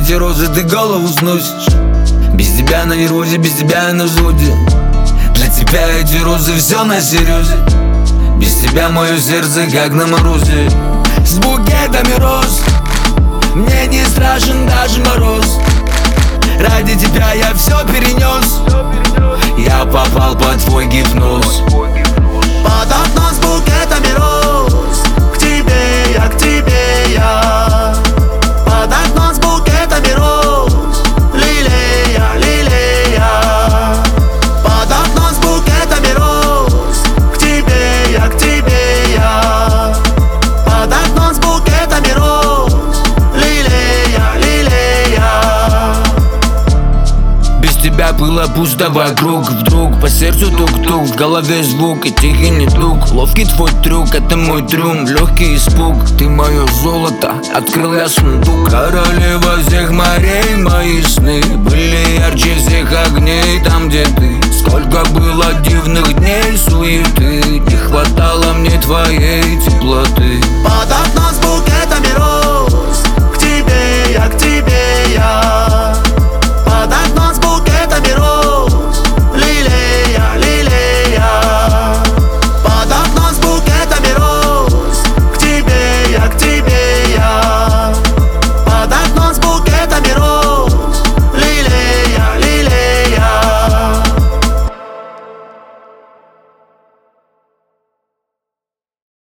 эти розы, ты голову сносишь. Без тебя на нерозе, без тебя на взводе. Для тебя эти розы все на серьезе. Без тебя мое сердце как на морозе. С букетами роз мне не страшен даже мороз. Ради тебя я все перенес. Я попал под твой гипноз. Под окном с букетами роз. К тебе я, к тебе я. Под окном с букетами роз. Лилея, лилея. Под окном с букетами роз. К тебе я, к тебе я. Под окном с букетами роз. Лилея, лилея. Без тебя было пусто вокруг. Вдруг по сердцу тук-тук, в голове звук и тихий недуг. Ловкий твой трюк, это мой трюм, легкий испуг. Ты мое золото, открыл я сундук. Королева всех морей, мои сны были ярче всех огней. Там, где ты, сколько было дивных дней суеты. Не хватало мне твоей теплоты.